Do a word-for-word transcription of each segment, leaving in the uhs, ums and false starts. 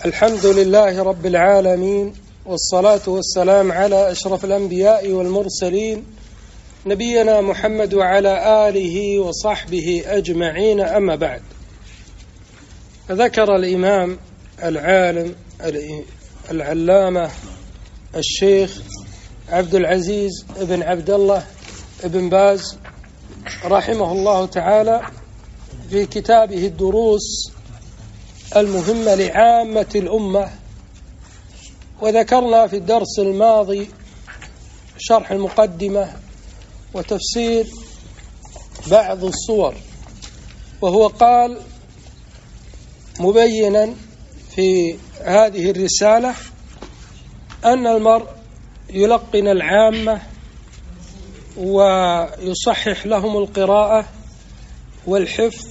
الحمد لله رب العالمين، والصلاة والسلام على أشرف الأنبياء والمرسلين نبينا محمد وعلى آله وصحبه أجمعين. أما بعد، ذكر الإمام العالم العلامة الشيخ عبد العزيز بن عبد الله بن باز رحمه الله تعالى في كتابه الدروس المهمة لعامة الأمة، وذكرنا في الدرس الماضي شرح المقدمة وتفسير بعض الصور، وهو قال مبينا في هذه الرسالة أن المرء يلقن العامة ويصحح لهم القراءة والحفظ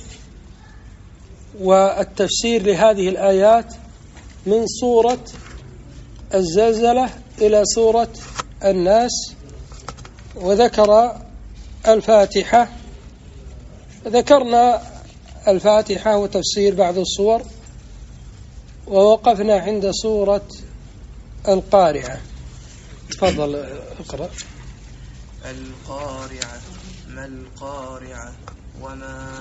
والتفسير لهذه الآيات من سورة الزلزلة إلى سورة الناس، وذكر الفاتحة. ذكرنا الفاتحة وتفسير بعض الصور، ووقفنا عند سورة القارعة. تفضل اقرأ. القارعة. ما القارعة؟ وما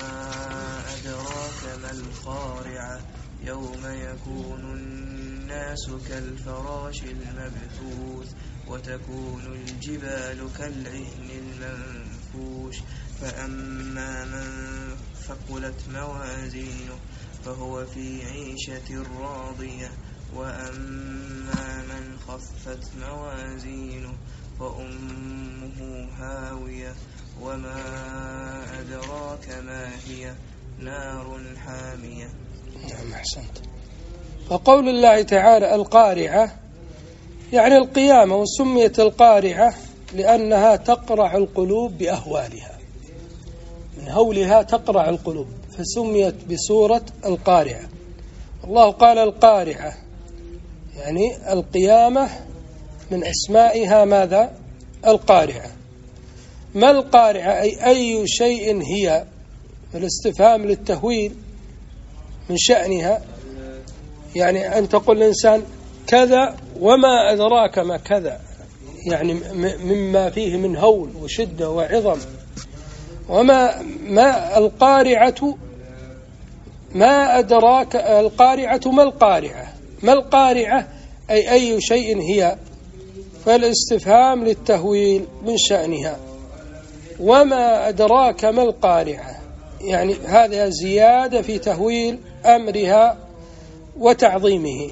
أدراك ما القارعة؟ يوم يكون الناس كالفراش المبثوث وتكون الجبال كالعهن المنفوش، فأما من ثقلت موازينه فهو في عيشة راضية، وأما من خفت موازينه فأمه هاوية، وما أدراك ما هي؟ نار حامية. نعم، أحسنت. وقول الله تعالى القارعة يعني القيامة، وسميت القارعة لأنها تقرع القلوب بأهوالها، من هولها تقرع القلوب، فسميت بسورة القارعة. الله قال القارعة يعني القيامة، من أسمائها ماذا؟ القارعة. ما القارعة؟ أي أي شيء هي؟ الاستفهام للتهويل من شأنها، يعني أن تقول الإنسان كذا وما أدراك ما كذا، يعني مما فيه من هول وشدة وعظم. وما ما القارعة ما أدراك القارعة ما القارعة؟ ما القارعة أي أي شيء هي؟ فالاستفهام للتهويل من شأنها. وما أدراك ما القارعة، يعني هذا زيادة في تهويل أمرها وتعظيمه.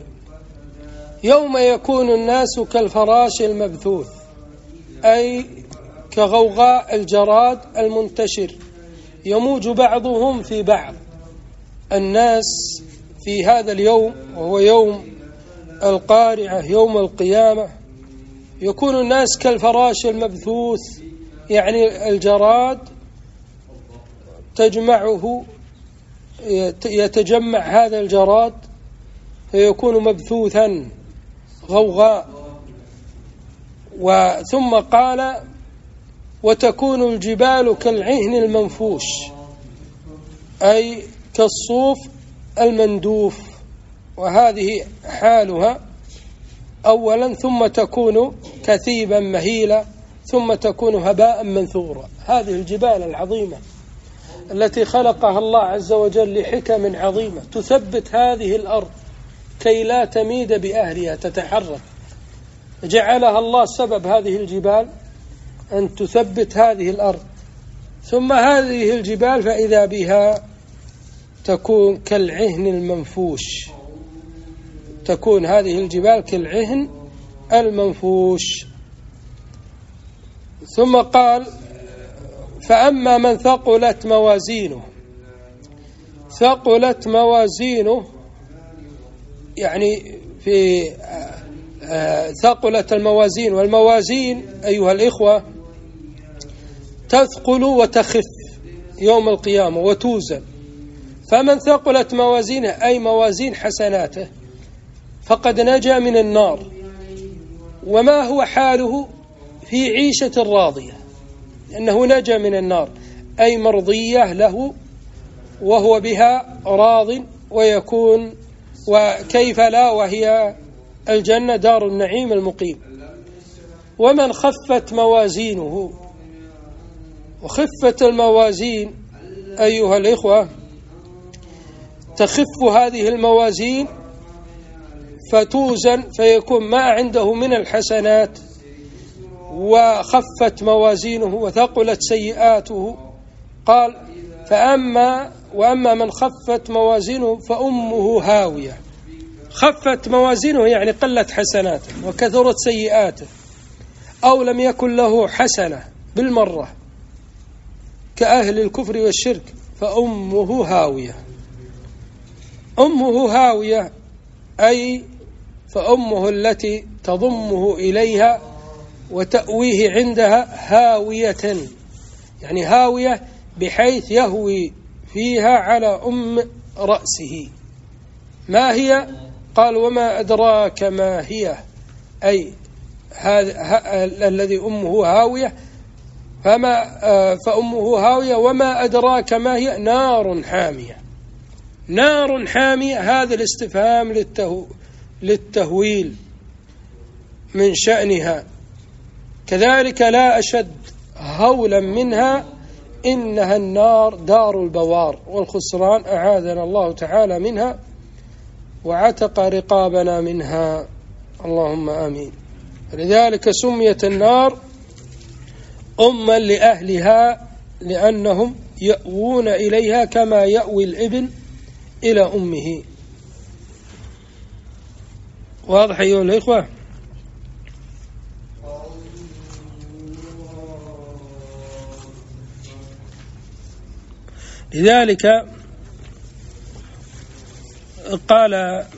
يوم يكون الناس كالفراش المبثوث، أي كغوغاء الجراد المنتشر يموج بعضهم في بعض. الناس في هذا اليوم، وهو يوم القارعة يوم القيامة، يكون الناس كالفراش المبثوث، يعني الجراد تجمعه يتجمع هذا الجراد فيكون مبثوثا غوغاء. وثم قال وتكون الجبال كالعهن المنفوش، أي كالصوف المندوف، وهذه حالها أولا، ثم تكون كثيبا مهيلا، ثم تكون هباء منثورا. هذه الجبال العظيمة التي خلقها الله عز وجل لحكم عظيمة تثبت هذه الأرض كي لا تميد بأهلها تتحرك، جعلها الله سبب هذه الجبال أن تثبت هذه الأرض. ثم هذه الجبال فإذا بها تكون كالعهن المنفوش، تكون هذه الجبال كالعهن المنفوش. ثم قال فأما من ثقلت موازينه. ثقلت موازينه يعني في ثقلت الموازين، والموازين أيها الإخوة تثقل وتخف يوم القيامة وتوزن. فمن ثقلت موازينه أي موازين حسناته فقد نجا من النار. وما هو حاله؟ في عيشة راضية، لأنه نجا من النار، أي مرضية له وهو بها راض، ويكون وكيف لا وهي الجنة دار النعيم المقيم. ومن خفت موازينه، وخفة الموازين أيها الإخوة تخف هذه الموازين فتوزن فيكون ما عنده من الحسنات، وخفت موازينه وثقلت سيئاته. قال فأما وأما من خفت موازينه فأمه هاوية. خفت موازينه يعني قلت حسناته وكثرت سيئاته، أو لم يكن له حسنة بالمرة كأهل الكفر والشرك، فأمه هاوية. أمه هاوية أي فأمه التي تضمه إليها وتأويه عندها هاوية، يعني هاوية بحيث يهوي فيها على أم رأسه. ما هي؟ قال وما أدراك ما هي، أي هذا الذي أمه هاوية، فما فأمه هاوية وما أدراك ما هي نار حامية. نار حامية هذا الاستفهام للتهو للتهويل من شأنها. كذلك لا أشد هولا منها إنها النار دار البوار والخسران، أعاذنا الله تعالى منها وعتق رقابنا منها، اللهم آمين. لذلك سميت النار أما لأهلها لأنهم يأوون إليها كما يأوي الابن إلى أمه. واضح أيها الإخوة؟ لذلك قال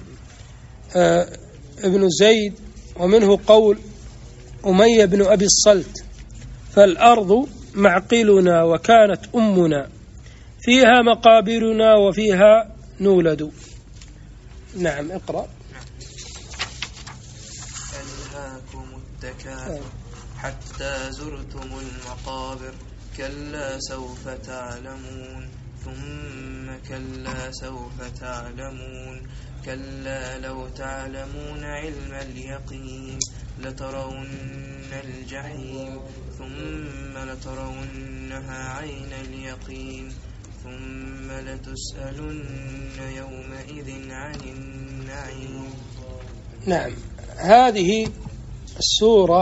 ابن زيد ومنه قول أمية بن أبي الصلت فالأرض معقلنا وكانت أمنا فيها مقابرنا وفيها نولد. نعم اقرأ. ألهاكم التكاثر حتى زرتم المقابر كلا سوف تعلمون ثم كلا سوف تعلمون كلا لو تعلمون علم اليقين لترون الجحيم ثم لترونها عين اليقين ثم لتسألن يومئذ عن النعيم. نعم، هذه السورة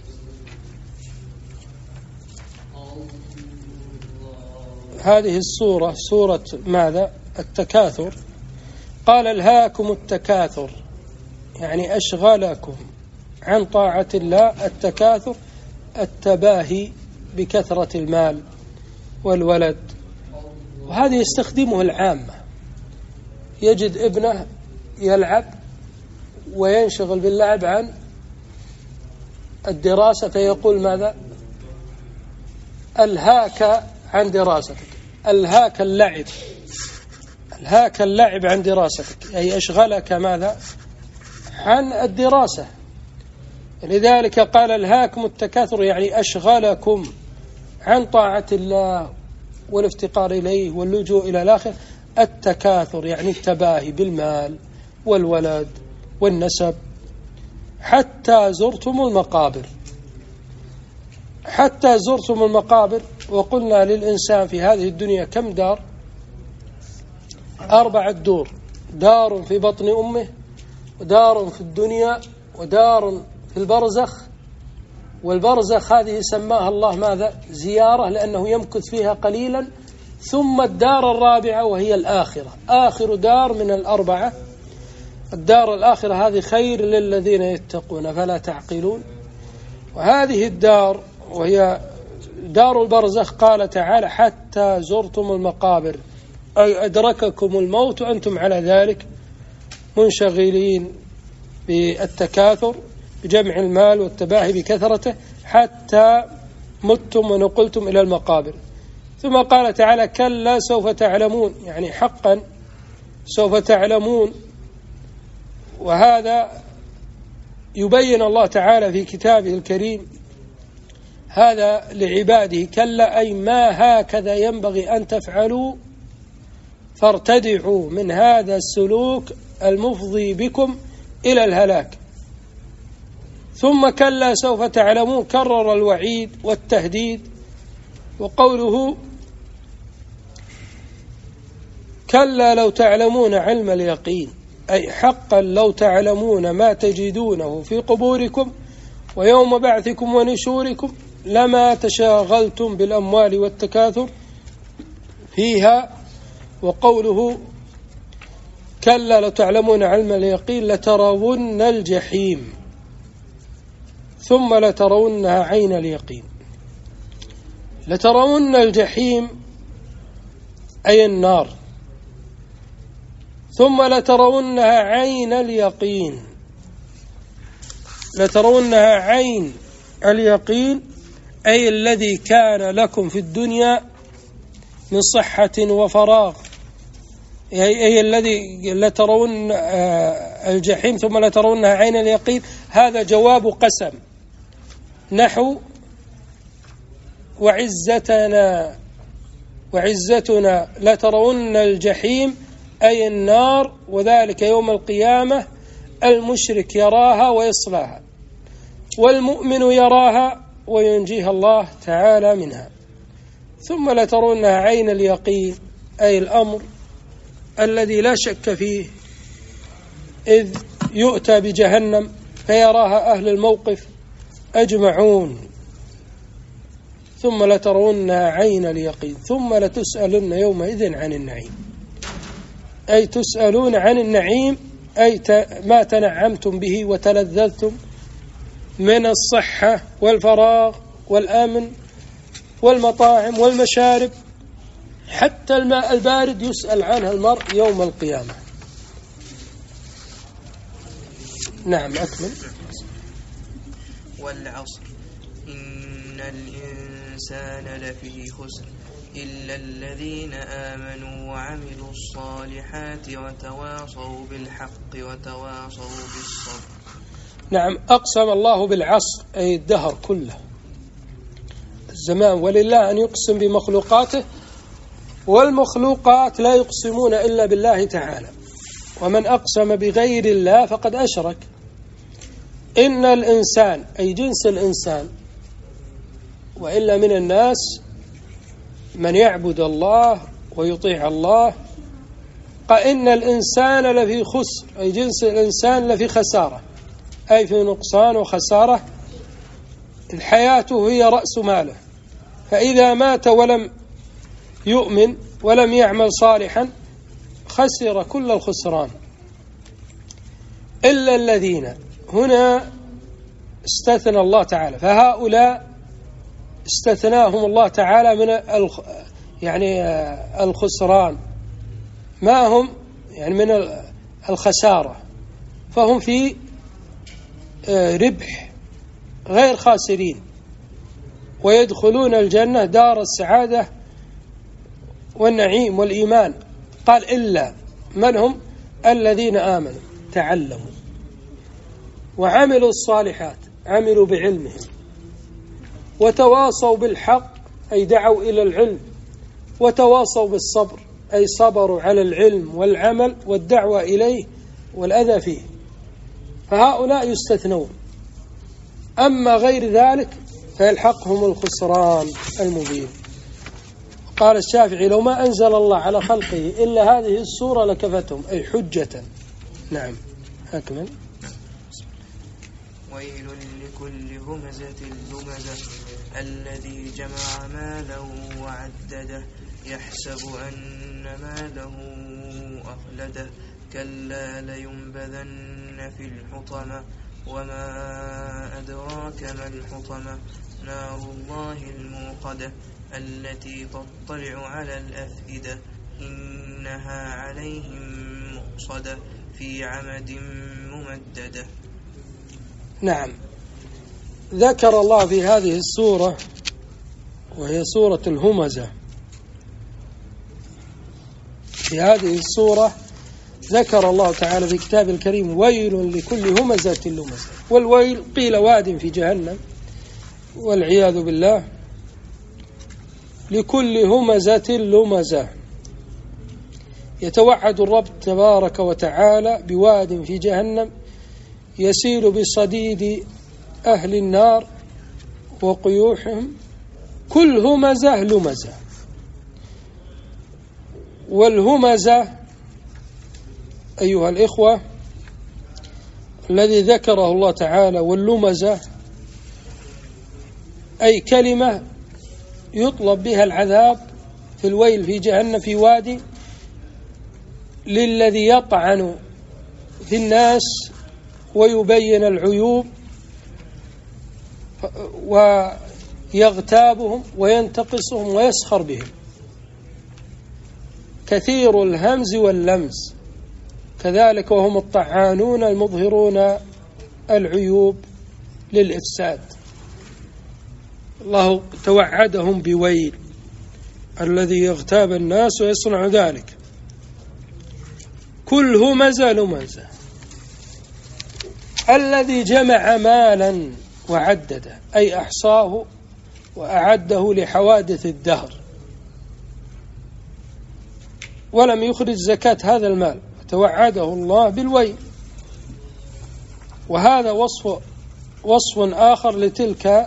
هذه السورة سورة ماذا؟ التكاثر. قال ألهاكم التكاثر يعني أشغلكم عن طاعة الله. التكاثر التباهي بكثرة المال والولد، وهذا يستخدمه العامة. يجد ابنه يلعب وينشغل باللعب عن الدراسة فيقول ماذا؟ ألهاك عن دراستك، ألهاك اللعب، ألهاك اللعب عن دراستك، أي أشغلك ماذا؟ عن الدراسة. لذلك قال ألهاكم التكاثر يعني أشغلكم عن طاعة الله والافتقار إليه واللجوء إلى الآخر. التكاثر يعني التباهي بالمال والولد والنسب. حتى زرتم المقابر، حتى زرتم المقابر. وقلنا للإنسان في هذه الدنيا كم دار؟ أربعة دور: دار في بطن أمه، ودار في الدنيا، ودار في البرزخ. والبرزخ هذه سماها الله ماذا؟ زيارة، لأنه يمكث فيها قليلا. ثم الدار الرابعة وهي الآخرة، آخر دار من الأربعة. الدار الآخرة هذه خير للذين يتقون فلا تعقلون. وهذه الدار وهي دار البرزخ قال تعالى حتى زرتم المقابر، أي أدرككم الموت وأنتم على ذلك منشغلين بالتكاثر بجمع المال والتباهي بكثرته حتى متم ونقلتم إلى المقابر. ثم قال تعالى كلا سوف تعلمون، يعني حقا سوف تعلمون. وهذا يبين الله تعالى في كتابه الكريم هذا لعباده. كلا أي ما هكذا ينبغي أن تفعلوا فارتدعوا من هذا السلوك المفضي بكم إلى الهلاك. ثم كلا سوف تعلمون، كرر الوعيد والتهديد. وقوله كلا لو تعلمون علم اليقين، أي حقا لو تعلمون ما تجدونه في قبوركم ويوم بعثكم ونشوركم لما تشاغلتم بالأموال والتكاثر فيها. وقوله كلا لو تعلمون علم اليقين لترون الجحيم ثم لترونها عين اليقين. لترون الجحيم أي النار، ثم لترونها عين اليقين. لترونها عين اليقين أي الذي كان لكم في الدنيا من صحة وفراغ، أي الذي لترون الجحيم ثم لترونها عين اليقين. هذا جواب قسم، نحو وعزتنا وعزتنا لترون الجحيم أي النار، وذلك يوم القيامة. المشرك يراها ويصلاها، والمؤمن يراها وينجيها الله تعالى منها. ثم لترونها عين اليقين أي الأمر الذي لا شك فيه، إذ يؤتى بجهنم فيراها أهل الموقف أجمعون. ثم لترونها عين اليقين ثم لتسألن يومئذ عن النعيم، أي تسألون عن النعيم، أي ما تنعمتم به وتلذذتم من الصحة والفراغ والأمن والمطاعم والمشارب، حتى الماء البارد يسأل عنها المرء يوم القيامة. نعم أكمل. والعصر إن الإنسان لفي خسر إلا الذين آمنوا وعملوا الصالحات وتواصوا بالحق وتواصوا بالصبر. نعم، أقسم الله بالعصر أي الدهر كله، الزمان. ولله أن يقسم بمخلوقاته، والمخلوقات لا يقسمون إلا بالله تعالى، ومن أقسم بغير الله فقد أشرك. إن الإنسان أي جنس الإنسان، وإلا من الناس من يعبد الله ويطيع الله. قال إن الإنسان لفي خسر أي جنس الإنسان لفي خسارة، أي في نقصان وخسارة. الحياة هي رأس ماله، فإذا مات ولم يؤمن ولم يعمل صالحا خسر كل الخسران. إلا الذين، هنا استثنى الله تعالى، فهؤلاء استثناهم الله تعالى من يعني الخسران، ما هم يعني من الخسارة، فهم في ربح غير خاسرين، ويدخلون الجنة دار السعادة والنعيم والإيمان. قال إلا من هم؟ الذين آمنوا تعلموا وعملوا الصالحات، عملوا بعلمهم، وتواصوا بالحق أي دعوا إلى العلم، وتواصوا بالصبر أي صبروا على العلم والعمل والدعوة إليه والأذى فيه. فهؤلاء يستثنون، أما غير ذلك فيلحقهم الخسران المبين. قال الشافعي لو ما أنزل الله على خلقه إلا هذه السورة لكفتهم، أي حجة. نعم أكمل. ويل لكل همزة لمزة الذي جمع ماله وعدده يحسب أن ماله أخلده كلا لينبذن في الحطمة وما أدراك ما الحطمة نار الله الموقدة التي تطلع على الأفئدة إنها عليهم مؤصدة في عمد ممددة. نعم، ذكر الله في هذه السورة وهي سورة الهمزة، في هذه السورة ذكر الله تعالى في كتاب الكريم ويل لكل همزة لمزة. والويل قيل واد في جهنم والعياذ بالله، لكل همزة لمزة يتوعد الرب تبارك وتعالى بواد في جهنم يسيل بصديد أهل النار وقيوحهم كل همزة لمزة. والهمزة أيها الإخوة الذي ذكره الله تعالى، واللمزة أي كلمة يطلب بها العذاب في الويل في جهنم في وادي للذي يطعن في الناس ويبين العيوب ويغتابهم وينتقصهم ويسخر بهم، كثير الهمز واللمز، كذلك وهم الطعانون المظهرون العيوب للإفساد. الله توعدهم بويل الذي يغتاب الناس ويصنع ذلك. كل همزة لمزة الذي جمع مالا وعدده أي أحصاه وأعده لحوادث الدهر ولم يخرج زكاة هذا المال، توعده الله بالويل. وهذا وصف وصف آخر لتلك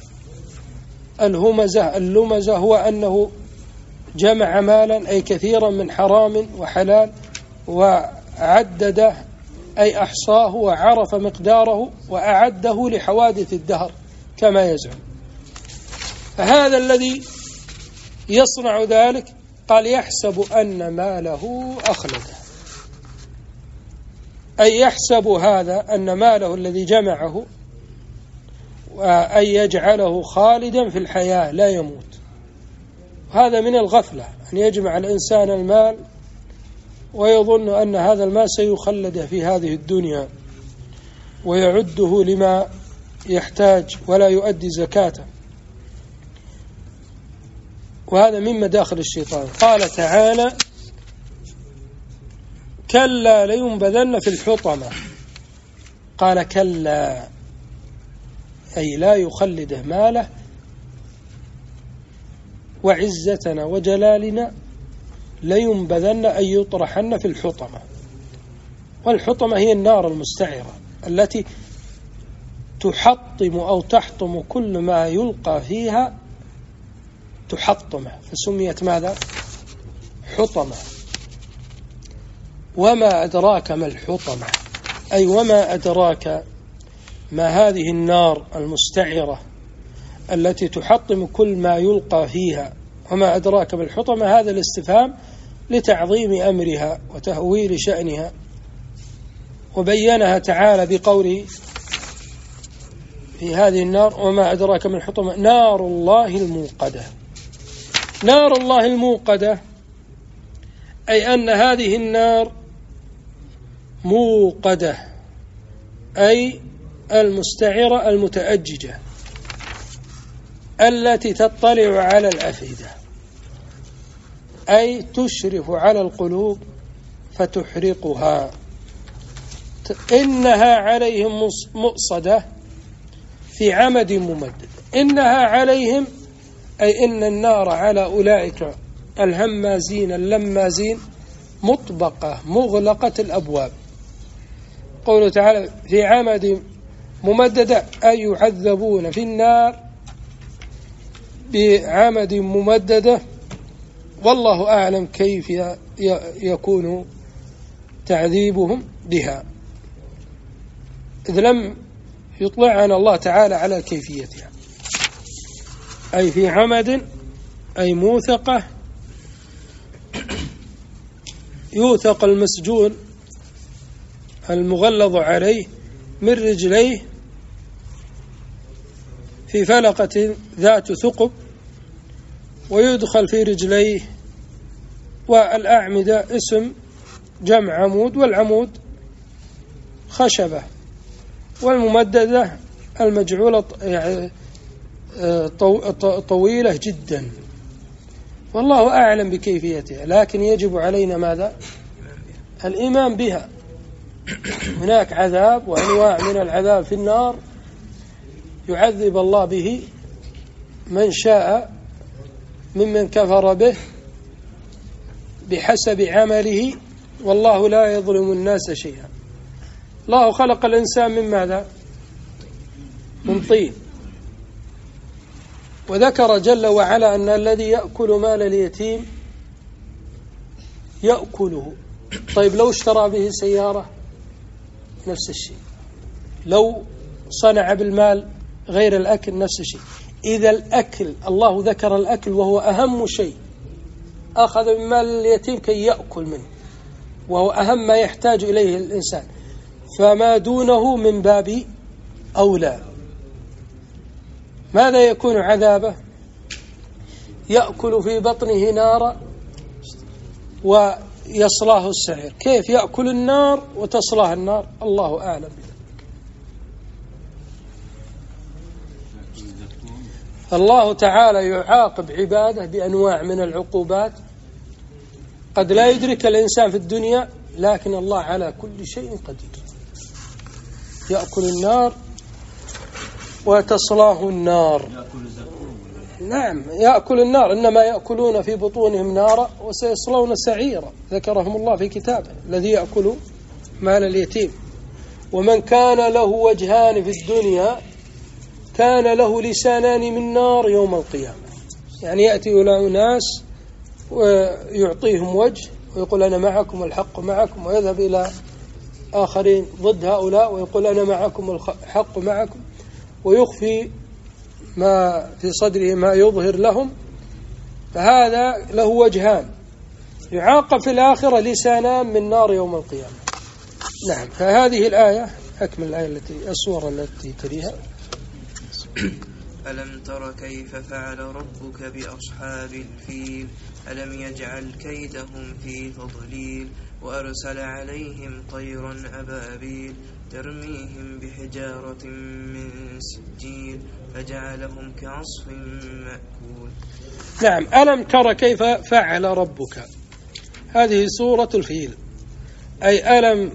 الهمزة اللمزة، هو أنه جمع مالا أي كثيرا من حرام وحلال وعدده أي أحصاه وعرف مقداره وأعده لحوادث الدهر كما يزعم. فهذا الذي يصنع ذلك قال يحسب أن ماله أخلده، أي يحسب هذا أن ماله الذي جمعه وأن يجعله خالدا في الحياة لا يموت. هذا من الغفلة أن يجمع الإنسان المال ويظن أن هذا المال سيخلده في هذه الدنيا ويعده لما يحتاج ولا يؤدي زكاته، وهذا من مداخل الشيطان. قال تعالى كلا لينبذن في الحطمة، قال كلا أي لا يخلده ماله، وعزتنا وجلالنا لينبذن أي يطرحن في الحطمة. والحطمة هي النار المستعرة التي تحطم أو تحطم كل ما يلقى فيها، تحطمه فسميت ماذا؟ حطمة. وما أدراك ما الحطمة، أي وما أدراك ما هذه النار المستعرة التي تحطم كل ما يلقى فيها. وما أدراك ما الحطمة، هذا الاستفهام لتعظيم أمرها وتهويل شأنها، وبينها تعالى بقوله في هذه النار وما أدراك ما الحطمة نار الله الموقدة. نار الله الموقدة أي أن هذه النار موقدة أي المستعرة المتأججة التي تطلع على الأفئدة، أي تشرف على القلوب فتحرقها. إنها عليهم مؤصدة في عمد ممدد. إنها عليهم أي إن النار على أولئك الهمازين اللمازين مطبقة مغلقة الأبواب. قوله تعالى في عمد ممددة أي يعذبون في النار بعمد ممددة، والله أعلم كيف يكون تعذيبهم بها، إذ لم يطلعنا الله تعالى على كيفيتها. أي في عمد أي موثقة، يوثق المسجون المغلظ عليه من رجليه في فلقة ذات ثقب، ويدخل في رجليه. والأعمدة اسم جمع عمود، والعمود خشبة، والممددة المجعولة يعني طويلة جدا، والله أعلم بكيفيتها، لكن يجب علينا ماذا؟ الإيمان بها. هناك عذاب وأنواع من العذاب في النار يعذب الله به من شاء ممن كفر به بحسب عمله والله لا يظلم الناس شيئا. الله خلق الإنسان من ماذا؟ من طين. وذكر جل وعلا أن الذي يأكل مال اليتيم يأكله. طيب لو اشترى به سيارة نفس الشيء، لو صنع بالمال غير الأكل نفس الشيء. إذا الأكل الله ذكر الأكل وهو أهم شيء، أخذ من مال اليتيم كي يأكل منه وهو أهم ما يحتاج إليه الإنسان، فما دونه من باب أولى. ماذا يكون عذابه؟ يأكل في بطنه نارا ويصلاه السعير. كيف يأكل النار وتصلاه النار؟ الله أعلم بذلك. الله تعالى يعاقب عباده بأنواع من العقوبات قد لا يدرك الإنسان في الدنيا، لكن الله على كل شيء قدير. يأكل النار وتصلاه النار. نعم يأكل النار، إنما يأكلون في بطونهم نارا وسيصلون سعيرا، ذكرهم الله في كتابه الذي يأكل مال اليتيم. ومن كان له وجهان في الدنيا كان له لسانان من نار يوم القيامة. يعني يأتي إلى ناس ويعطيهم وجه ويقول أنا معكم والحق معكم، ويذهب إلى آخرين ضد هؤلاء ويقول أنا معكم والحق معكم، ويخفي ما في صدره ما يظهر لهم. فهذا له وجهان، يعاقب في الآخرة لسانان من نار يوم القيامة. نعم. فهذه الآية أكمل الآية التي السورة التي تليها. ألم تر كيف فعل ربك بأصحاب الفيل ألم يجعل كيدهم في تضليل وأرسل عليهم طيرا أبابيل ترميهم بحجارة من سجيل فجعلهم كعصف مأكول. نعم. ألم تر كيف فعل ربك، هذه سورة الفيل. أي ألم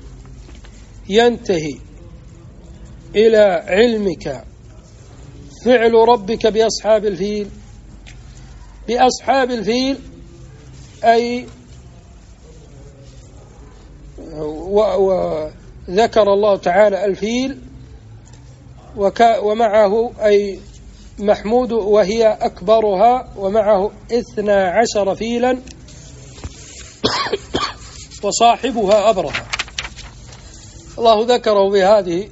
ينتهي إلى علمك فعل ربك بأصحاب الفيل. بأصحاب الفيل أي وذكر الله تعالى الفيل ومعه أي محمود وهي أكبرها ومعه اثنا عشر فيلا وصاحبها أبرهة. الله ذكره بهذه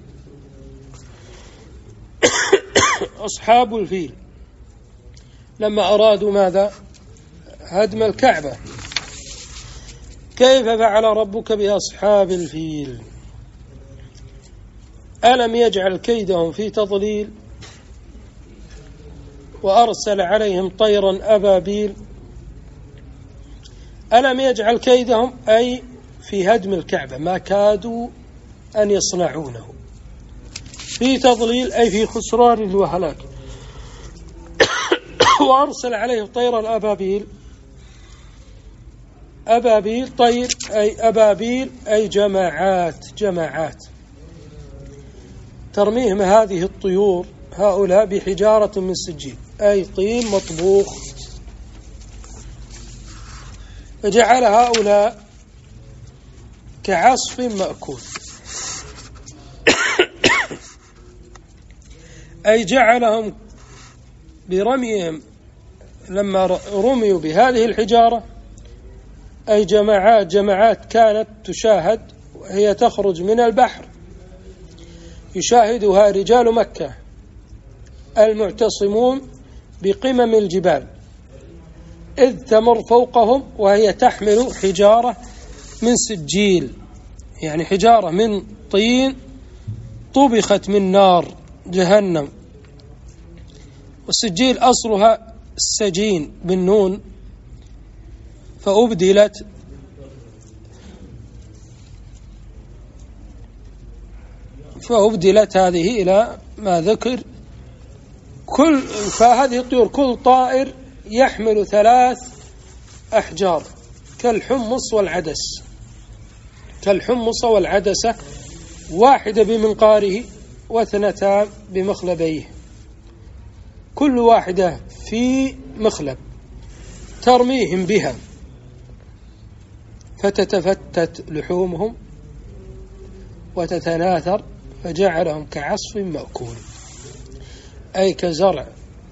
أصحاب الفيل لما أرادوا ماذا؟ هدم الكعبة. كيف فعل ربك بأصحاب الفيل؟ ألم يجعل كيدهم في تضليل وأرسل عليهم طيرا أبابيل. ألم يجعل كيدهم أي في هدم الكعبة ما كادوا أن يصنعونه، في تضليل أي في خسران وهلاك. وأرسل عليه طير الأبابيل. أبابيل طير أي أبابيل أي جماعات جماعات ترميهم هذه الطيور هؤلاء بحجارة من سجيل أي طين مطبوخ، فجعل هؤلاء كعصف مأكول. أي جعلهم برميهم لما رميوا بهذه الحجارة أي جماعات جماعات كانت تشاهد وهي تخرج من البحر يشاهدها رجال مكة المعتصمون بقمم الجبال إذ تمر فوقهم وهي تحمل حجارة من سجيل، يعني حجارة من طين طبخت من نار جهنم. والسجيل أصلها السجين بالنون، فأبدلت فأبدلت هذه إلى ما ذكر. كل فهذه الطيور كل طائر يحمل ثلاث أحجار كالحمص والعدس كالحمص والعدسة، واحدة بمنقاره واثنتان بمخلبيه، كل واحدة في مخلب، ترميهم بها فتتفتت لحومهم وتتناثر فجعلهم كعصف مأكول، أي كزرع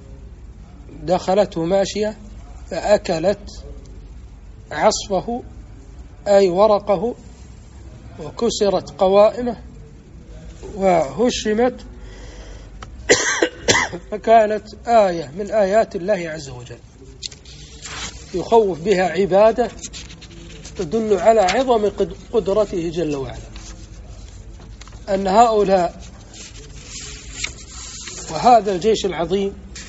دخلته ماشية فأكلت عصفه أي ورقه وكسرت قوائمه وهشمت فكانت آية من آيات الله عز وجل يخوف بها عباده تدل على عظم قدرته جل وعلا، أن هؤلاء وهذا الجيش العظيم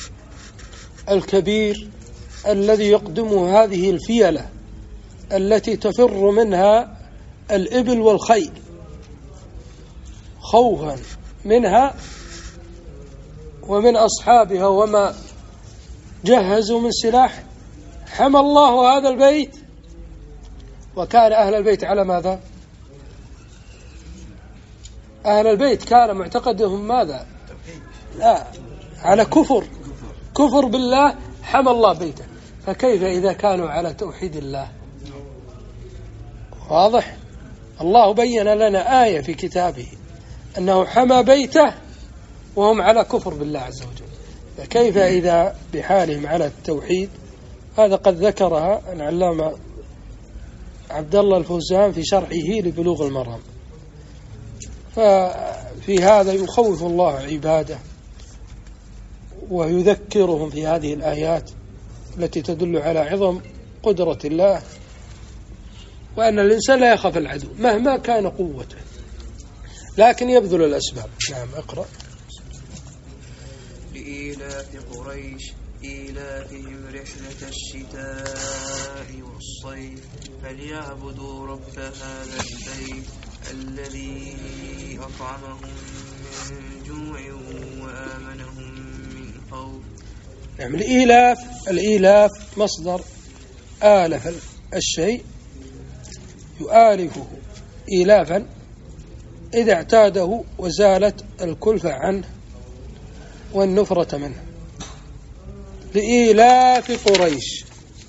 الكبير الذي يقدمه هذه الفيلة التي تفر منها الإبل والخيل خوفا منها ومن أصحابها وما جهزوا من سلاح، حمى الله هذا البيت وكان أهل البيت على ماذا؟ أهل البيت كان معتقدهم ماذا؟ لا، على كفر كفر بالله، حمى الله بيته، فكيف إذا كانوا على توحيد الله؟ واضح؟ الله بين لنا آية في كتابه أنه حمى بيته وهم على كفر بالله عز وجل، فكيف إذا بحالهم على التوحيد؟ هذا قد ذكرها العلامة عبد الله الفوزان في شرحه لبلوغ المرام. ففي هذا يخوف الله عباده ويذكرهم في هذه الآيات التي تدل على عظم قدرة الله، وأن الإنسان لا يخاف العدو مهما كان قوته، لكن يبذل الأسباب. نعم، اقرأ. لإيلاف قريش إيلافهم رحلة الشتاء والصيف فليعبدوا رب هذا البيت الذي أطعمهم من جوع وآمنهم من خوف. نعم، الإيلاف الإيلاف مصدر آلف الشيء يؤالفه إيلافا إذا اعتاده وزالت الكلفة عنه والنفرة منه. لإيلاف قريش،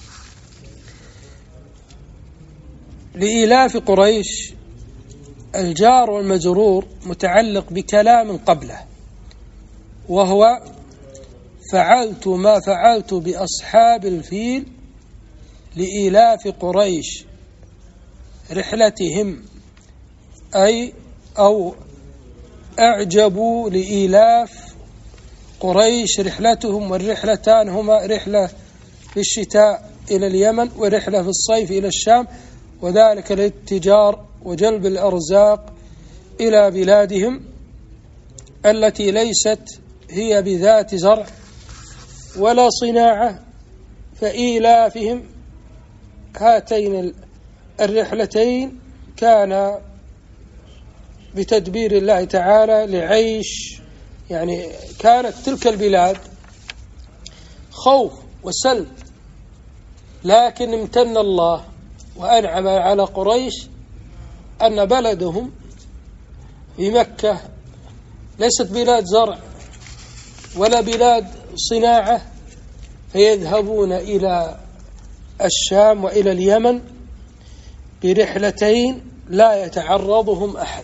لإيلاف قريش الجار والمجرور متعلق بكلام قبله، وهو فعلت ما فعلت بأصحاب الفيل لإيلاف قريش رحلتهم، أي أو أعجبوا لإيلاف قريش رحلتهم، والرحلتان هما رحلة في الشتاء إلى اليمن ورحلة في الصيف إلى الشام، وذلك للتجار وجلب الأرزاق إلى بلادهم التي ليست هي بذات زرع ولا صناعة، فإيلافهم هاتين الرحلتين كان بتدبير الله تعالى لعيش، يعني كانت تلك البلاد خوف وسلب، لكن امتن الله وأنعم على قريش أن بلدهم في مكة ليست بلاد زرع ولا بلاد صناعة، فيذهبون إلى الشام وإلى اليمن برحلتين لا يتعرضهم أحد.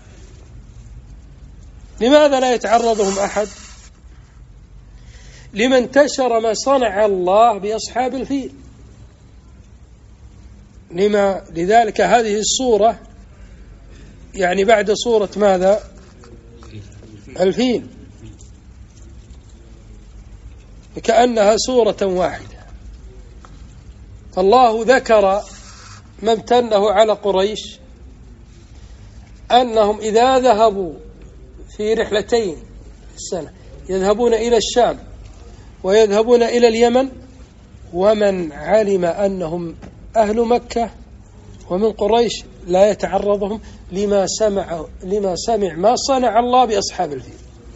لماذا لا يتعرضهم أحد؟ لما انتشر ما صنع الله بأصحاب الفيل. لما لذلك هذه الصورة يعني بعد صورة ماذا؟ الفيل، كأنها صورة واحدة. فالله ذكر ما امتنه على قريش أنهم إذا ذهبوا في رحلتين السنة يذهبون إلى الشام ويذهبون إلى اليمن، ومن علم أنهم أهل مكة ومن قريش لا يتعرضهم لما سمع لما سمع ما صنع الله بأصحاب الفيل،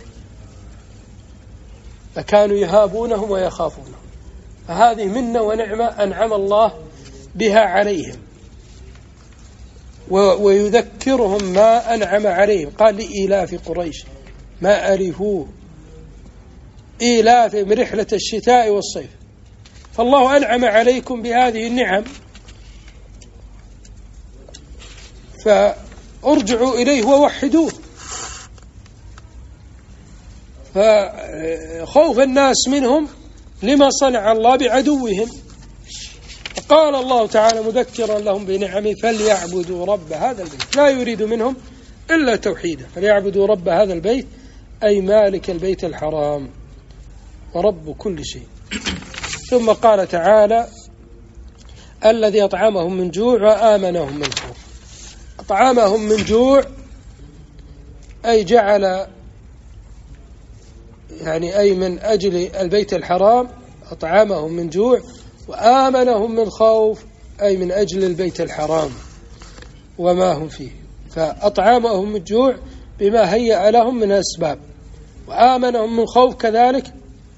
فكانوا يهابونهم ويخافونهم. فهذه منة ونعمة أنعم الله بها عليهم، ويذكرهم ما أنعم عليهم. قال لإيلاف قريش ما ألفوه، إيلاف من رحلة الشتاء والصيف. فالله أنعم عليكم بهذه النعم فارجعوا إليه ووحدوه. فخوف الناس منهم لما صنع الله بعدوهم. قال الله تعالى مذكرا لهم بنعمه فليعبدوا رب هذا البيت، لا يريد منهم إلا توحيده، فليعبدوا رب هذا البيت أي مالك البيت الحرام ورب كل شيء. ثم قال تعالى الذي أطعمهم من جوع وآمنهم من خوف. أطعمهم من جوع أي جعل يعني أي من أجل البيت الحرام أطعمهم من جوع، وآمنهم من خوف أي من أجل البيت الحرام وما هم فيه. فأطعمهم من جوع بما هيأ لهم من أسباب، وآمنهم من خوف كذلك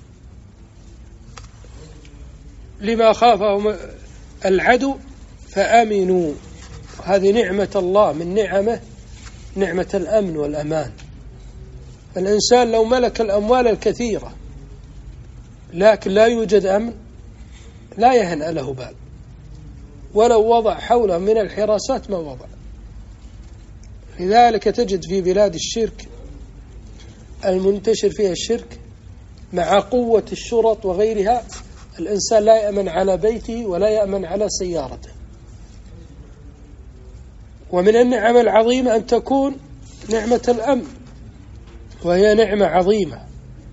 لما خافهم العدو فأمنوا. هذه نعمة الله من نعمه، نعمة الأمن والأمان. الإنسان لو ملك الأموال الكثيرة لكن لا يوجد أمن لا يهنأ له بال، ولو وضع حوله من الحراسات ما وضع. لذلك تجد في بلاد الشرك المنتشر فيها الشرك مع قوة الشرط وغيرها الإنسان لا يأمن على بيته ولا يأمن على سيارته. ومن النعم العظيمة أن تكون نعمة الأمن، وهي نعمة عظيمة.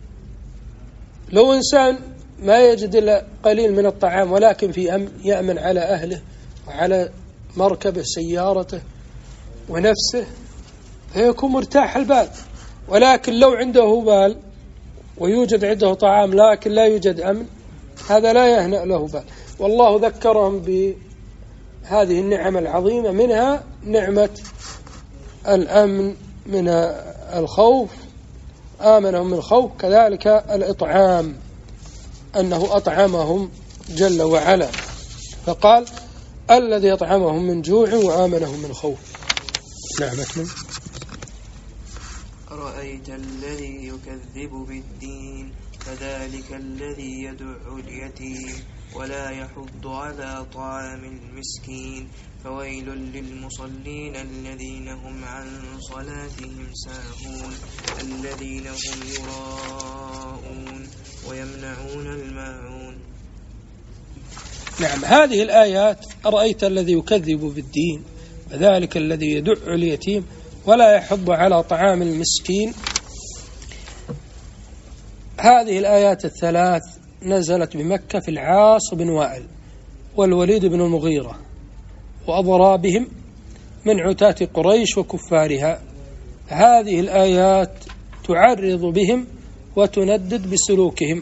لو إنسان ما يجد إلا قليل من الطعام ولكن في أمن يأمن على أهله وعلى مركبه سيارته ونفسه فيكون مرتاح البال. ولكن لو عنده بال ويوجد عنده طعام لكن لا يوجد أمن هذا لا يهنأ له بال. والله ذكرهم بهذه النعم العظيمة، منها نعمة الأمن من الخوف، آمنهم من الخوف، كذلك الإطعام أنه أطعمهم جل وعلا، فقال الذي أطعمهم من جوع وآمنهم من خوف. نعمة. أرأيت الذي يكذب بالدين فذلك الذي يدع اليتيم ولا يحض على طعام المسكين فويل للمصلين الذين هم عن صلاتهم ساهون الذين هم يراءون ويمنعون الماعون. نعم، هذه الآيات أرأيت الذي يكذب بالدين فذلك الذي يدع اليتيم ولا يحض على طعام المسكين. هذه الآيات الثلاث نزلت بمكة في العاص بن وائل والوليد بن المغيرة وأضرابهم من عتاة قريش وكفارها. هذه الآيات تعرض بهم وتندد بسلوكهم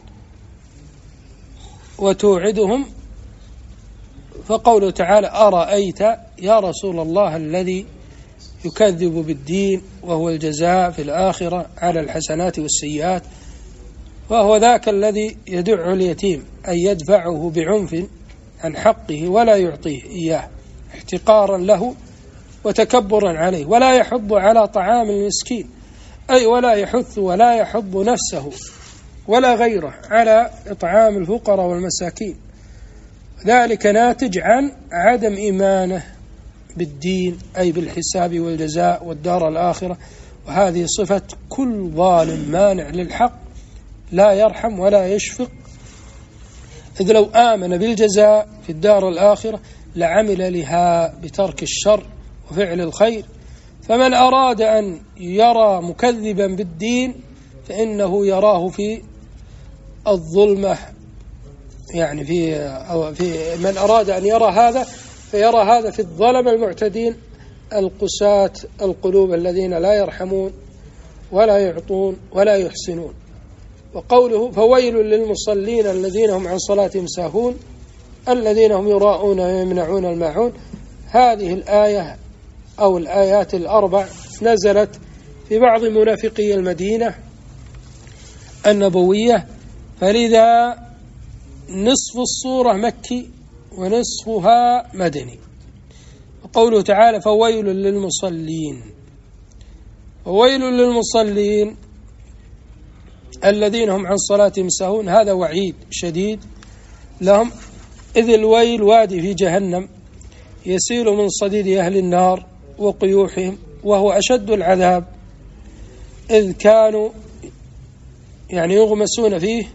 وتوعدهم. فقوله تعالى أرأيت يا رسول الله الذي يكذب بالدين وهو الجزاء في الآخرة على الحسنات والسيئات، وهو ذاك الذي يدع اليتيم أي يدفعه بعنف عن حقه ولا يعطيه إياه احتقارا له وتكبرا عليه، ولا يحض على طعام المسكين أي ولا يحث ولا يحض نفسه ولا غيره على إطعام الفقراء والمساكين. ذلك ناتج عن عدم إيمانه بالدين أي بالحساب والجزاء والدار الآخرة. وهذه صفة كل ظالم مانع للحق لا يرحم ولا يشفق، إذ لو آمن بالجزاء في الدار الآخرة لعمل لها بترك الشر وفعل الخير. فمن أراد أن يرى مكذبا بالدين فإنه يراه في الظلمة، يعني في, أو في من أراد أن يرى هذا فيرى هذا في الظلم المعتدين القساة القلوب الذين لا يرحمون ولا يعطون ولا يحسنون. وقوله فويل للمصلين الذين هم عن صلاتهم ساهون الذين هم يراءون ويمنعون الماعون. هذه الآية أو الآيات الأربع نزلت في بعض منافقي المدينة النبوية، فلذا نصف الصورة مكي ونصفها مدني. وقوله تعالى فويل للمصلين، وويل للمصلين الذين هم عن صلاتهم ساهون، هذا وعيد شديد لهم، إذ الويل وادي في جهنم يسيل من صديد أهل النار وقيوحهم، وهو أشد العذاب، إذ كانوا يعني يغمسون فيه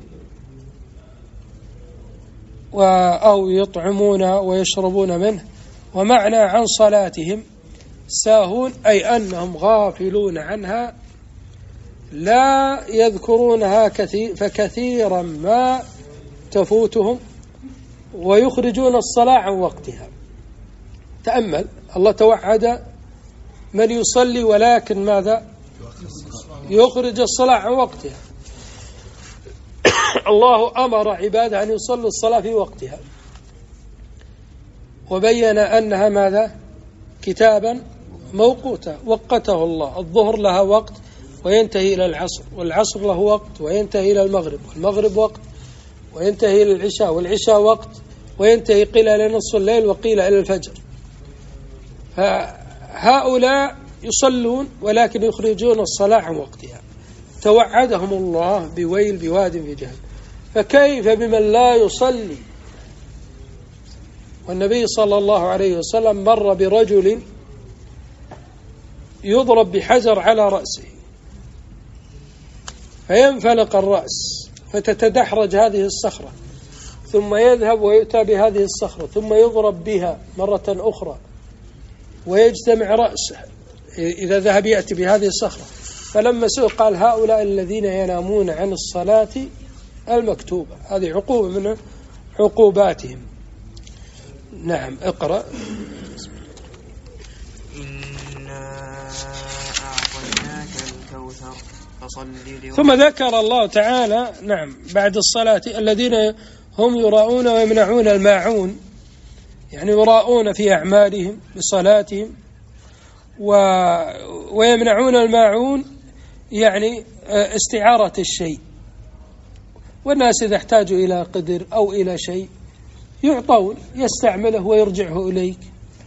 أو يطعمون ويشربون منه. ومعنى عن صلاتهم ساهون أي أنهم غافلون عنها لا يذكرونها كثير، فكثيرا ما تفوتهم ويخرجون الصلاة عن وقتها. تأمل، الله توعد من يصلي ولكن ماذا؟ يخرج الصلاة عن وقتها. الله أمر عباده أن يصلوا الصلاة في وقتها، وبين أنها ماذا؟ كتابا موقوتا وقته الله. الظهر لها وقت وينتهي إلى العصر، والعصر له وقت وينتهي إلى المغرب، والمغرب وقت وينتهي إلى العشاء، والعشاء وقت وينتهي قيل إلى نصف الليل وقيل إلى الفجر. فهؤلاء يصلون ولكن يخرجون الصلاة عن وقتها، توعدهم الله بويل بواد في جهنم. فكيف بمن لا يصلي؟ والنبي صلى الله عليه وسلم مر برجل يضرب بحجر على رأسه فينفلق الرأس فتتدحرج هذه الصخرة، ثم يذهب ويؤتى بهذه الصخرة ثم يضرب بها مرة أخرى ويجتمع رأسه إذا ذهب يأتي بهذه الصخرة. فلما سئل قال هؤلاء الذين ينامون عن الصلاة المكتوبة، هذه عقوبة من عقوباتهم. نعم، اقرأ. إنا أعطيناك الكوثر فصل لربك. ثم ذكر الله تعالى نعم بعد الصلاة الذين هم يراؤون ويمنعون الماعون، يعني يراؤون في أعمالهم بصلاتهم و... ويمنعون الماعون، يعني استعارة الشيء. والناس إذا احتاجوا إلى قدر أو إلى شيء يعطون، يستعمله ويرجعه إليك.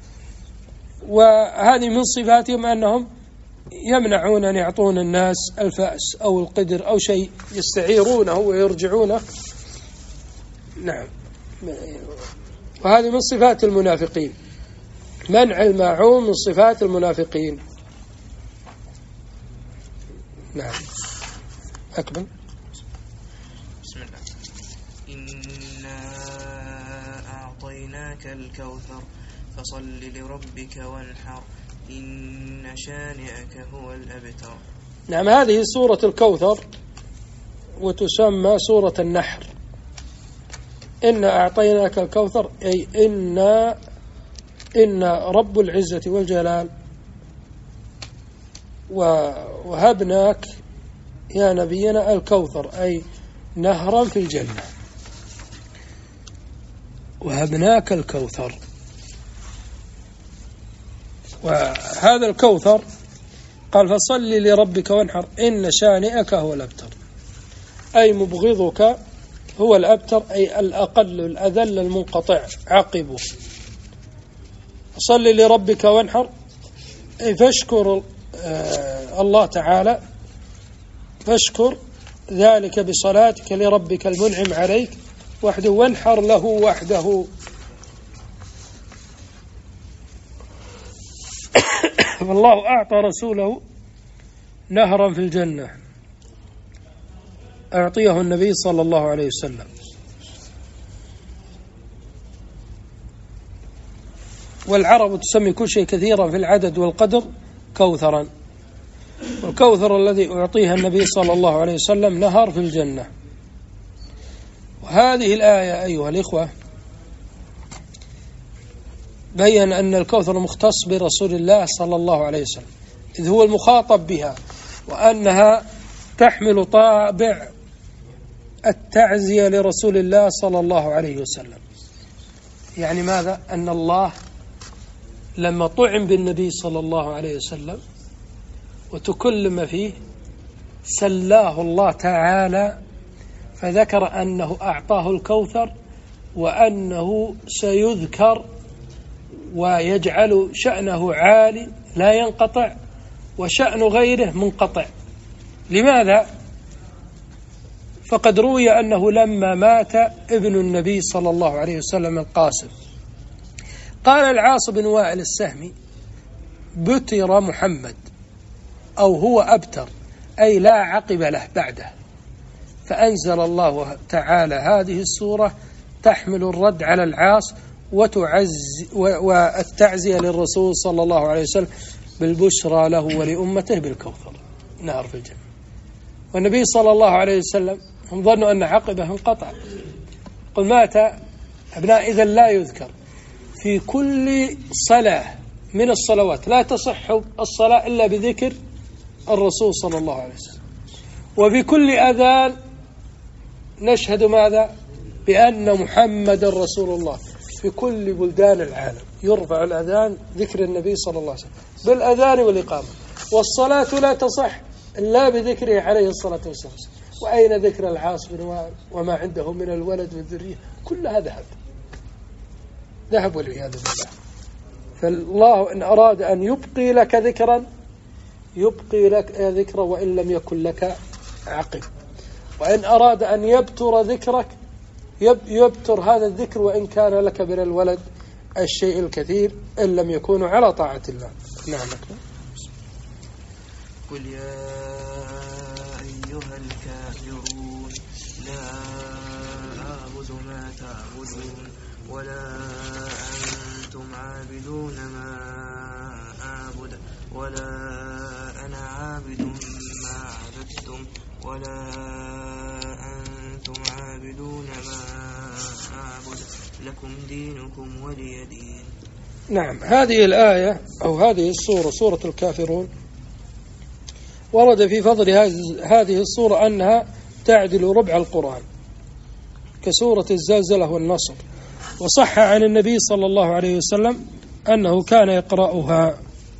وهذه من صفاتهم أنهم يمنعون أن يعطون الناس الفأس أو القدر أو شيء، يستعيرونه ويرجعونه. نعم، وهذه من صفات المنافقين، منع الماعون من صفات المنافقين. نعم، أكمل. بسم الله. إنا أعطيناك الكوثر فصل لربك وانحر إن شانئك هو الأبتر. نعم، هذه سورة الكوثر وتسمى سورة النحر. إنا أعطيناك الكوثر أي إنا إن رب العزة والجلال وهبناك يا نبينا الكوثر أي نهرا في الجنة، وهبناك الكوثر. وهذا الكوثر قال فصل لربك وانحر إن شانئك هو الأبتر، أي مبغضك هو الأبتر أي الأقل الأذل المنقطع عقبه. صل لربك وانحر أي فاشكر الله تعالى، فاشكر ذلك بصلاتك لربك المنعم عليك وحده، وانحر له وحده. والله أعطى رسوله نهرا في الجنة أعطيه النبي صلى الله عليه وسلم. والعرب تسمي كل شيء كثيرا في العدد والقدر كوثرا، والكوثر الذي أعطيها النبي صلى الله عليه وسلم نهر في الجنة. وهذه الآية أيها الإخوة بيّن أن الكوثر مختص برسول الله صلى الله عليه وسلم إذ هو المخاطب بها، وأنها تحمل طابع التعزية لرسول الله صلى الله عليه وسلم. يعني ماذا؟ أن الله لما طعم بالنبي صلى الله عليه وسلم وتكلم فيه سلاه الله تعالى، فذكر أنه أعطاه الكوثر وأنه سيذكر ويجعل شأنه عالي لا ينقطع وشأن غيره منقطع. لماذا؟ فقد روي أنه لما مات ابن النبي صلى الله عليه وسلم القاسم، قال العاص بن وائل السهمي بتر محمد أو هو أبتر أي لا عقب له بعده، فأنزل الله تعالى هذه السورة تحمل الرد على العاص وتعز والتعزية للرسول صلى الله عليه وسلم بالبشرى له ولأمته بالكوثر نهر في الجنة. والنبي صلى الله عليه وسلم هم ظنوا أن عقبه انقطع، قل مات أبناء إذا لا يذكر في كل صلاة من الصلوات لا تصح الصلاة إلا بذكر الرسول صلى الله عليه وسلم، وبكل أذان نشهد ماذا؟ بأن محمد رسول الله. في كل بلدان العالم يرفع الأذان ذكر النبي صلى الله عليه وسلم بالأذان والإقامة، والصلاة لا تصح إلا بذكره عليه الصلاة والسلام. وأين ذكر العاص بن وائل وما عنده من الولد والذرية؟ كلها ذهب ذهب والعياذ بالله. فالله إن أراد أن يبقي لك ذكرا يبقي لك ذكرا وإن لم يكن لك عقب، وإن أراد أن يبتر ذكرك يبتر هذا الذكر وإن كان لك من الولد الشيء الكثير إن لم يكونوا على طاعة الله. نعم. قل يا أيها الكافرون لا أعبد ما تعبدون ولا أنتم عابدون ما أعبد ولا أنا عابد ما عبدتم ولا أنتم عابدون ما أعبد لكم دينكم ولي دين. نعم. هذه الآية أو هذه السورة سورة الكافرون ورد في فضل هذه السورة أنها تعدل ربع القرآن كسورة الزلزلة والنصر. وصح عن النبي صلى الله عليه وسلم أنه كان يقرأها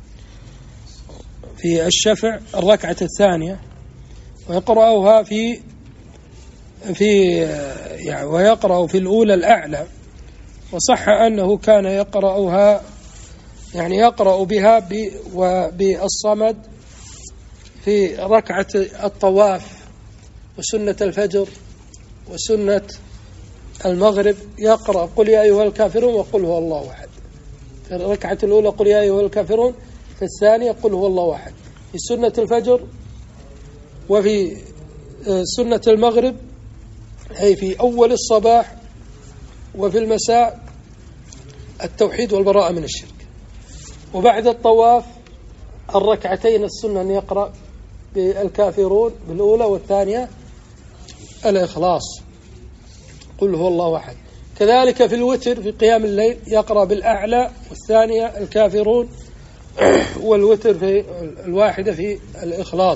في الشفع الركعة الثانية ويقرأها في في يعني ويقرأ في الأولى الأعلى. وصح أنه كان يقرأها يعني يقرأ بها بالصمد في ركعة الطواف وسنة الفجر وسنة المغرب، يقرأ قل يا أيها الكافرون وقل هو الله أحد. في الركعة الأولى قل يا أيها الكافرون، في الثانية قل هو الله أحد. في سنة الفجر وفي سنة المغرب أي في أول الصباح وفي المساء التوحيد والبراءة من الشرك. وبعد الطواف الركعتين السنة أن يقرأ بالكافرون بالأولى والثانية الإخلاص قل هو الله أحد. كذلك في الوتر في قيام الليل يقرأ بالأعلى والثانية الكافرون والوتر في الواحدة في الإخلاص.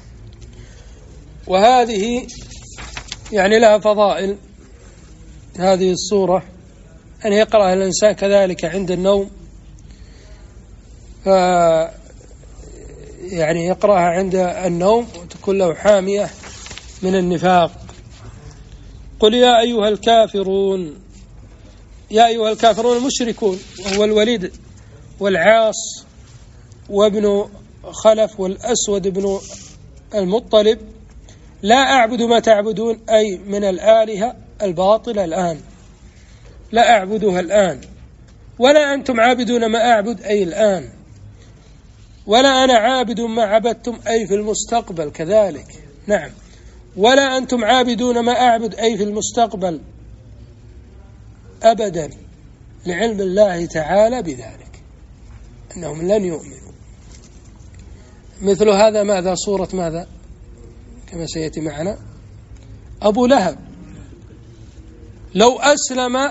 وهذه يعني لها فضائل هذه السورة أن يقرأ الإنسان كذلك عند النوم، ف يعني يقرأها عند النوم وتكون له حامية من النفاق. قل يا أيها الكافرون، يا أيها الكافرون المشركون وهو الوليد والعاص وابن خلف والأسود بن المطلب، لا أعبد ما تعبدون أي من الآلهة الباطلة الآن لا أعبدها الآن، ولا أنتم عابدون ما أعبد أي الآن، ولا أنا عابد ما عبدتم أي في المستقبل كذلك. نعم. ولا أنتم عابدون ما أعبد أي في المستقبل أبدا، لعلم الله تعالى بذلك أنهم لن يؤمنوا. مثل هذا ماذا؟ صورة ماذا كما سيأتي معنا؟ أبو لهب لو أسلم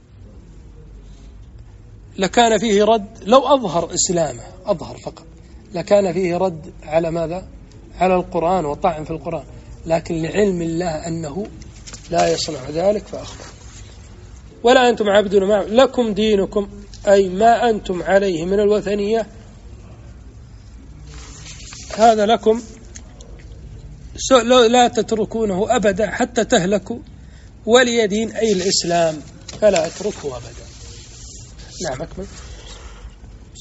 لكان فيه رد، لو أظهر إسلامه أظهر فقط لكان فيه رد على ماذا؟ على القرآن وطعن في القرآن، لكن لعلم الله أنه لا يصنع ذلك فأخبر. ولا أنتم عابدون ما لكم دينكم أي ما أنتم عليه من الوثنية هذا لكم لا تتركونه أبدا حتى تهلكوا، ولي دين أي الإسلام فلا أتركه أبدا. نعم أكمل.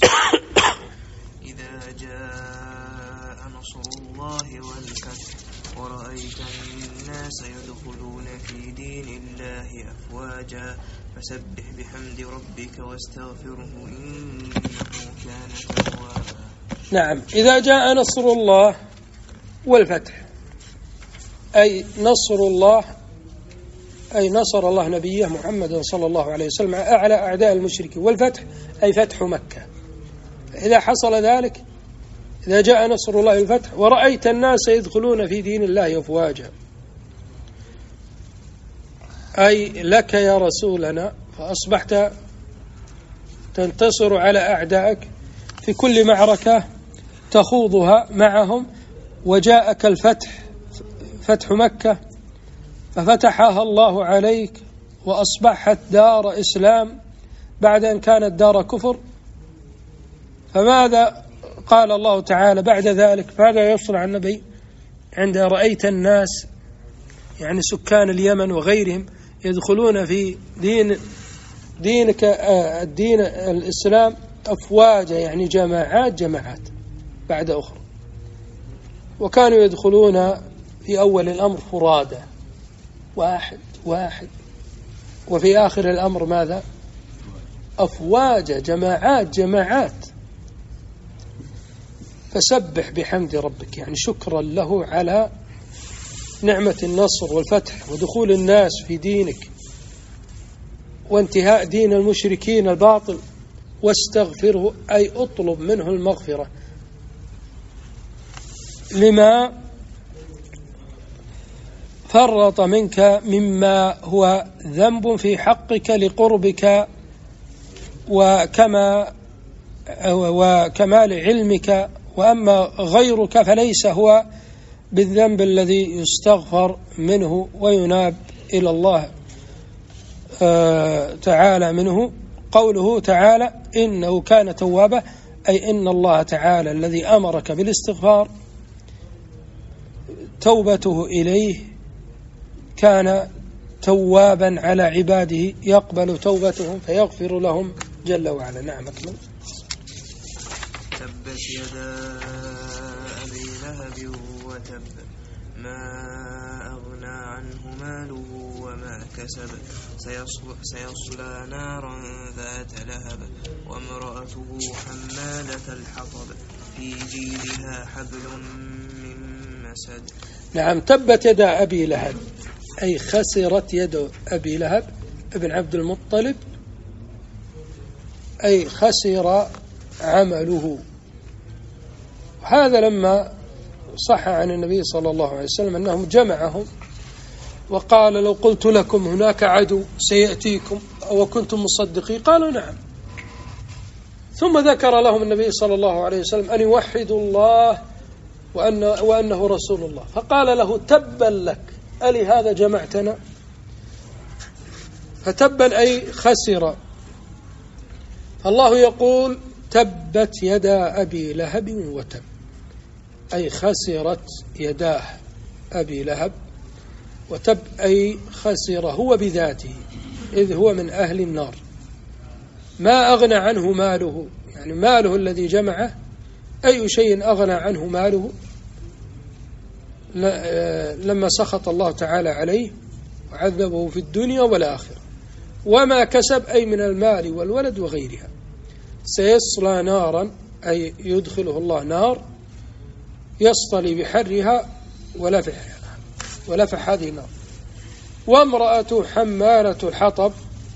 إذا جاء نصر الله والفتح ورأيت الناس يدخلون في دين الله أفواجا فسبح بحمد ربك واستغفره إنه كان توابا. نعم. إذا جاء نصر الله والفتح، أي نصر الله أي نصر الله نبيه محمد صلى الله عليه وسلم أعلى أعداء المشركين، والفتح أي فتح مكة. إذا حصل ذلك، إذا جاء نصر الله والفتح ورأيت الناس يدخلون في دين الله أفواجا، أي لك يا رسولنا، فأصبحت تنتصر على أعدائك في كل معركة تخوضها معهم، وجاءك الفتح فتح مكة ففتحها الله عليك وأصبحت دار إسلام بعد أن كانت دار كفر. فماذا قال الله تعالى بعد ذلك؟ ماذا يصنع النبي عند رأيت الناس، يعني سكان اليمن وغيرهم، يدخلون في دين دينك الدين الإسلام أفواجا، يعني جماعات جماعات بعد أخرى، وكانوا يدخلون في أول الأمر فرادى واحد واحد، وفي آخر الأمر ماذا؟ أفواجا، جماعات جماعات. فسبح بحمد ربك، يعني شكرا له على نعمة النصر والفتح ودخول الناس في دينك وانتهاء دين المشركين الباطل، واستغفره أي اطلب منه المغفرة لما فرط منك مما هو ذنب في حقك لقربك وكما وكمال علمك، وأما غيرك فليس هو بالذنب الذي يستغفر منه ويناب إلى الله تعالى منه. قوله تعالى إنه كان توابا، أي إن الله تعالى الذي أمرك بالاستغفار توبته إليه كان توابا على عباده، يقبل توبتهم فيغفر لهم جل وعلا. نعم أكمل. تبت يدا أبي لهب وتب ما أغنى عنه ماله وما كسب سيصلى, سيصلى نارا ذات لهب وامرأته حمالة الحطب في جيدها حبل من مسد. نعم. تبت يدا أبي لهب أي خسرت يد أبي لهب ابن عبد المطلب، أي خسر عمله. هذا لما صح عن النبي صلى الله عليه وسلم أنهم جمعهم وقال لو قلت لكم هناك عدو سيأتيكم أو كنتم مصدقين قالوا نعم. ثم ذكر لهم النبي صلى الله عليه وسلم أن يوحدوا الله وأن وأنه رسول الله، فقال له تبا لك ألي هذا جمعتنا؟ فتبا أي خسر. الله يقول تبت يدا أبي لهب وتب، أي خسرت يداه أبي لهب، وتب أي خسر هو بذاته إذ هو من أهل النار. ما أغنى عنه ماله، يعني ماله الذي جمعه أي شيء أغنى عنه ماله لما سخط الله تعالى عليه وعذبه في الدنيا والآخرة. وما كسب أي من المال والولد وغيرها. سيصلى نارا أي يدخله الله نار يصطلي بحرها ولفحها ولفح هذه النار. وامرأته حمالة الحطب،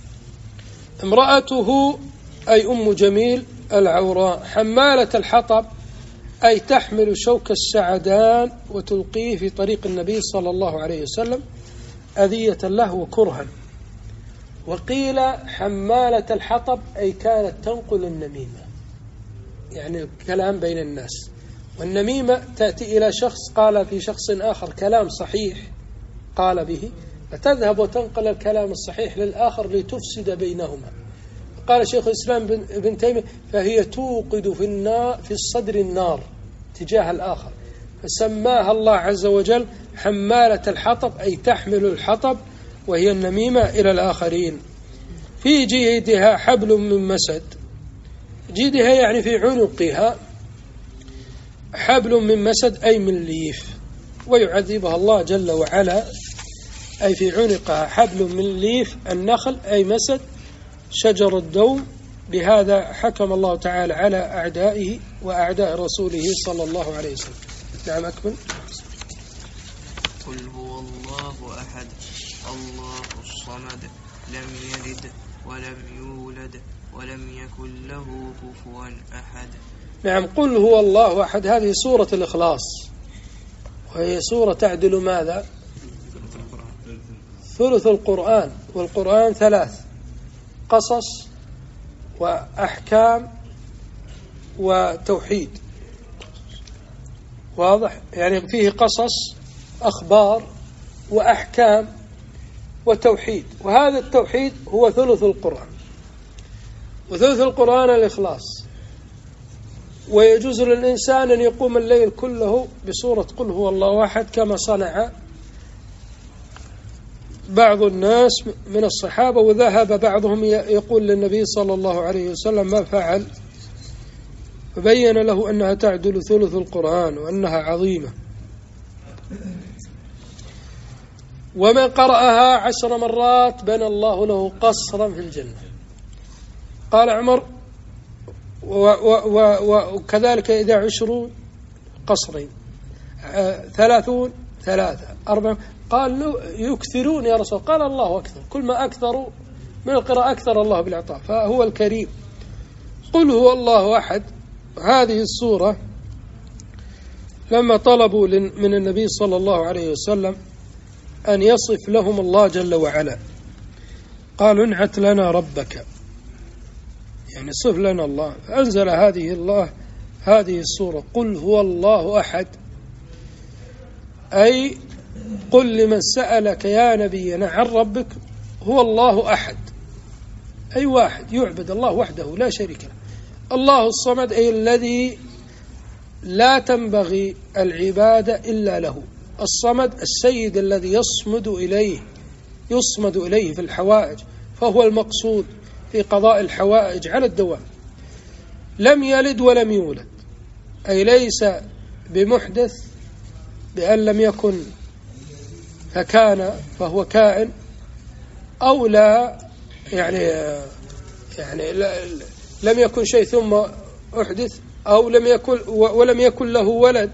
امرأته أي أم جميل العوراء، حمالة الحطب أي تحمل شوك السعدان وتلقيه في طريق النبي صلى الله عليه وسلم أذية له وكرها. وقيل حمالة الحطب أي كانت تنقل النميمة، يعني الكلام بين الناس. والنميمة تأتي إلى شخص قال في شخص آخر كلام صحيح قال به، فتذهب وتنقل الكلام الصحيح للآخر لتفسد بينهما. قال شيخ الإسلام بن تيمية فهي توقد في النار في الصدر النار تجاه الآخر، فسماها الله عز وجل حمالة الحطب أي تحمل الحطب وهي النميمة إلى الآخرين. في جيدها حبل من مسد، جيدها يعني في عنقها، حبل من مسد أي من ليف، ويعذبها الله جل وعلا، أي في عنقها حبل من ليف النخل أي مسد شجر الدوم. بهذا حكم الله تعالى على أعدائه وأعداء رسوله صلى الله عليه وسلم. نعم أكمل. قل هو الله أحد الله الصمد لم يلد ولم يولد ولم يكن له كفوا أحد. نعم، قل هو الله أحد، هذه سورة الإخلاص، وهي سورة تعدل ماذا؟ ثلث القرآن، والقرآن ثلاث: قصص وأحكام وتوحيد. واضح؟ يعني فيه قصص أخبار وأحكام وتوحيد، وهذا التوحيد هو ثلث القرآن، وثلث القرآن الإخلاص. ويجوز للإنسان أن يقوم الليل كله بسورة قل هو الله أحد، كما صنع بعض الناس من الصحابة، وذهب بعضهم يقول للنبي صلى الله عليه وسلم ما فعل، فبين له أنها تعدل ثلث القرآن وأنها عظيمة. ومن قرأها عشر مرات بنى الله له قصرا في الجنة. قال عمر: وكذلك إذا عشرون قصرين، ثلاثون ثلاثة، أربعة. قال يكثرون يا رسول، قال الله أكثر، كل ما أكثروا من القراءة أكثر الله بالعطاء، فهو الكريم. قل هو الله أحد، هذه السورة لما طلبوا من النبي صلى الله عليه وسلم أن يصف لهم الله جل وعلا، قالوا انعت لنا ربك، يعني صف لنا الله، فأنزل هذه الله هذه السورة: قل هو الله أحد، أي قل لمن سألك يا نبينا عن ربك هو الله أحد، أي واحد يعبد الله وحده لا شريك له. الله الصمد، أي الذي لا تنبغي العبادة إلا له. الصمد السيد الذي يصمد إليه يصمد إليه في الحوائج، فهو المقصود في قضاء الحوائج على الدوام. لم يلد ولم يولد، أي ليس بمحدث بأن لم يكن فكان فهو كائن، أو لا يعني يعني لم يكن شيء ثم أحدث، أو لم يكن ولم يكن له ولد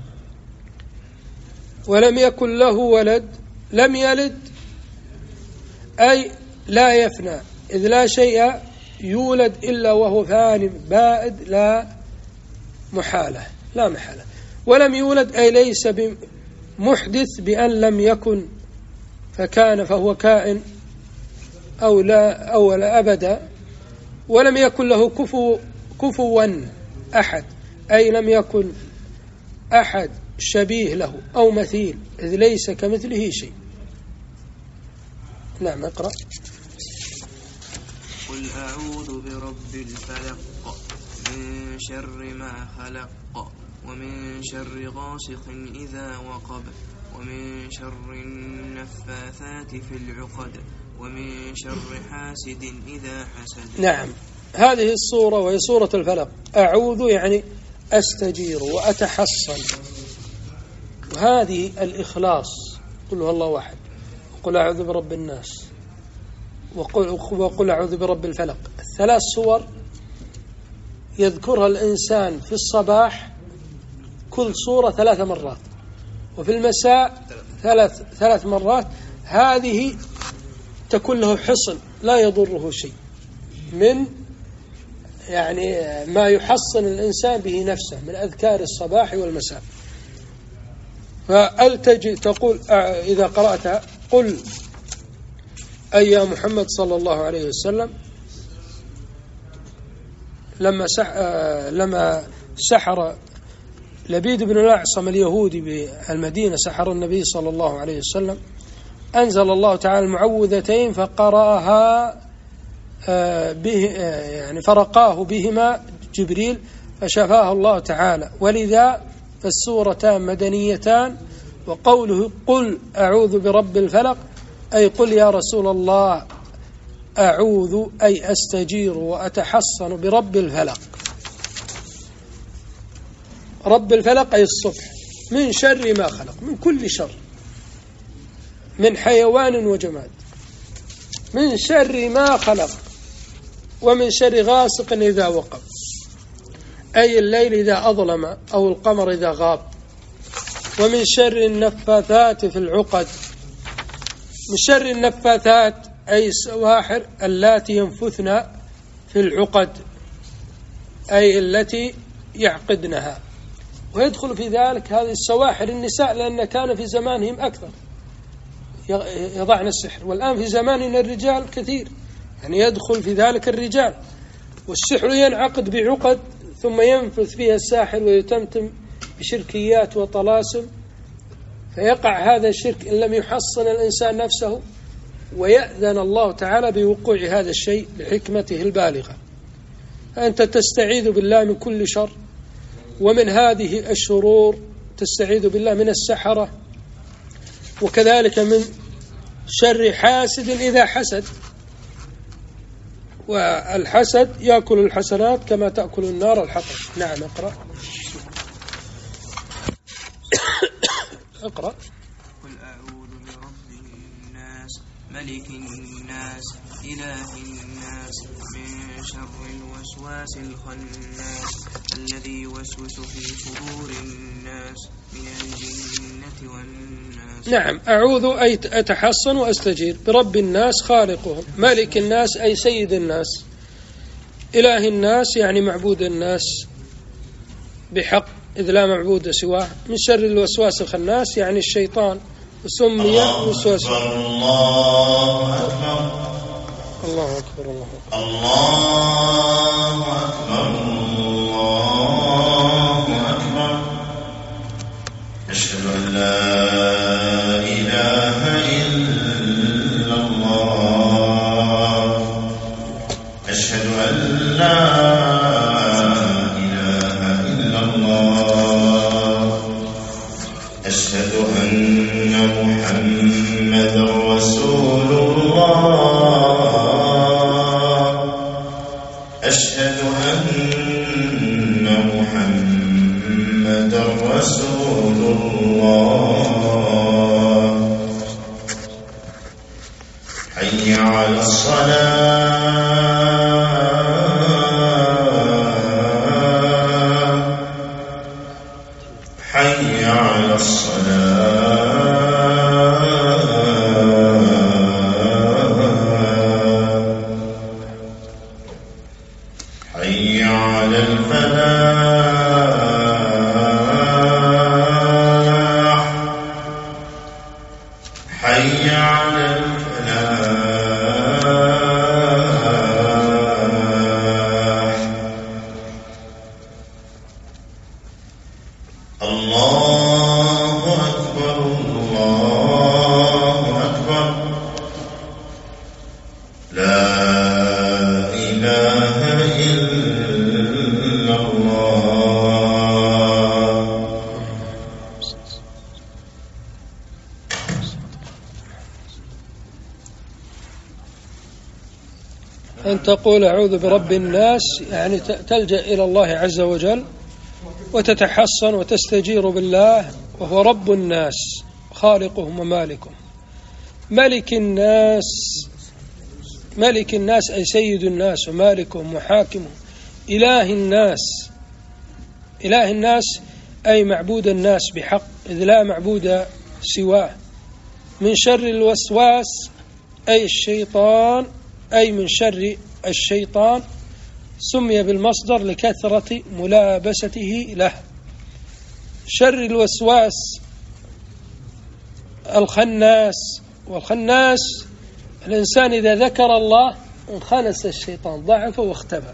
ولم يكن له ولد. لم يلد أي لا يفنى، إذ لا شيء يولد إلا وهو فان بائد لا محالة لا محالة. ولم يولد أي ليس بمحدث بأن لم يكن فكان فهو كائن، أو لا أو لا أبدا. ولم يكن له كفو كفوا أحد، أي لم يكن أحد شبيه له أو مثيل، إذ ليس كمثله شيء. نعم اقرأ. قل أعوذ برب الفلق من شر ما خلق ومن شر غاسق إذا وقب ومن شر النفاثات في العقد ومن شر حاسد إذا حسد. نعم، هذه السورة وهي سورة الفلق. أعوذ يعني أستجير وأتحصن، وهذه الإخلاص. قل هو الله واحد، وقل أعوذ برب الناس، وقل, وقل أعوذ برب الفلق. الثلاث سور يذكرها الإنسان في الصباح كل سورة ثلاث مرات، وفي المساء ثلاث ثلاث مرات. هذه تكون له حصن لا يضره شيء من يعني ما يحصن الإنسان به نفسه من أذكار الصباح والمساء. فألتجئ تقول إذا قرأتها قل أي يا محمد صلى الله عليه وسلم لما سح لما سحر لبيد بن الأعصم اليهودي بالمدينة، سحر النبي صلى الله عليه وسلم، أنزل الله تعالى المعوذتين فقرأها به يعني فرقاه بهما جبريل فشفاه الله تعالى. ولذا فالسورتان مدنيتان. وقوله قل أعوذ برب الفلق أي قل يا رسول الله أعوذ أي أستجير وأتحصن برب الفلق. رب الفلق أي الصبح، من شر ما خلق، من كل شر، من حيوان وجماد، من شر ما خلق، ومن شر غاسق إذا وقب، أي الليل إذا أظلم أو القمر إذا غاب، ومن شر النفاثات في العقد. من شر النفاثات أي السواحر اللاتي ينفثن في العقد، أي التي يعقدنها، ويدخل في ذلك هذه السواحر النساء، لأن كان في زمانهم أكثر يضعن السحر، والآن في زماننا الرجال كثير، يعني يدخل في ذلك الرجال. والسحر ينعقد بعقد ثم ينفث فيها الساحر ويتمتم بشركيات وطلاسم، فيقع هذا الشرك إن لم يحصن الإنسان نفسه، ويأذن الله تعالى بوقوع هذا الشيء لحكمته البالغة. أنت تستعيذ بالله من كل شر، ومن هذه الشرور تستعيذ بالله من السحرة، وكذلك من شر حاسد إذا حسد، والحسد يأكل الحسنات كما تأكل النار الحطب. نعم اقرأ. اقرأ. قل أعوذ برب الناس ملك الناس إله الناس من شر الوسواس الخناس الذي يوسوس في صدور الناس من الجنة والناس. نعم، أعوذ أي أتحصن وأستجير برب الناس خالقهم، ملك الناس أي سيد الناس، إله الناس يعني معبود الناس بحق إذ لا معبود سواه، من شر الوسواس الخناس يعني الشيطان، وسمي وسواس. الله أكبر الله أكبر الله أكبر الله أكبر الله أكبر. أشهد أن لا إله إلا الله. أشهد أن لا إله إلا الله. أشهد أن محمدا رسول الله. أشهد أن محمدا رسول الله. حي على الصلاة. حي على الصلاة. حي على الفلاح. حي على الفلاح. الله أكبر الله أكبر. لا إله إلا الله. أن تقول أعوذ برب الناس يعني تلجأ إلى الله عز وجل وتتحصن وتستجير بالله، وهو رب الناس خالقهم ومالكهم. ملك الناس، ملك الناس أي سيد الناس ومالكهم وحاكمهم. إله الناس، إله الناس أي معبود الناس بحق إذ لا معبود سواه. من شر الوسواس أي الشيطان، أي من شر الشيطان، سمي بالمصدر لكثرة ملابسته له. شر الوسواس الخناس، والخناس الإنسان إذا ذكر الله انخنس الشيطان، ضعف واختبأ.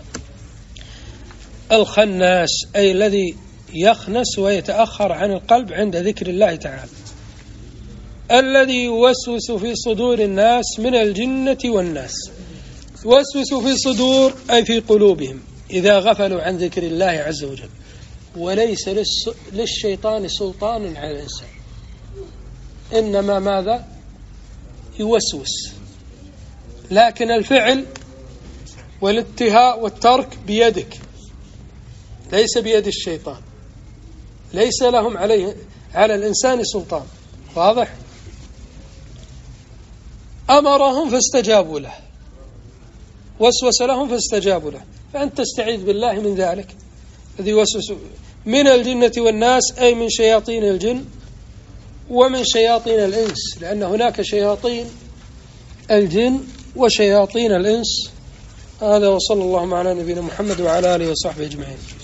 الخناس أي الذي يخنس ويتأخر عن القلب عند ذكر الله تعالى. الذي يوسوس في صدور الناس من الجنة والناس. يوسوس في صدور أي في قلوبهم إذا غفلوا عن ذكر الله عز وجل. وليس للشيطان سلطان على الإنسان، إنما ماذا؟ يوسوس، لكن الفعل والانتهاء والترك بيدك، ليس بيد الشيطان. ليس لهم عليه على الإنسان سلطان. واضح؟ أمرهم فاستجابوا له، وسوس لهم فاستجابوا له، فأنت تستعيذ بالله من ذلك الذي يوسوس من الجنة والناس، أي من شياطين الجن ومن شياطين الإنس، لأن هناك شياطين الجن وشياطين الإنس. هذا، وصلى الله على نبينا محمد وعلى آله وصحبه أجمعين.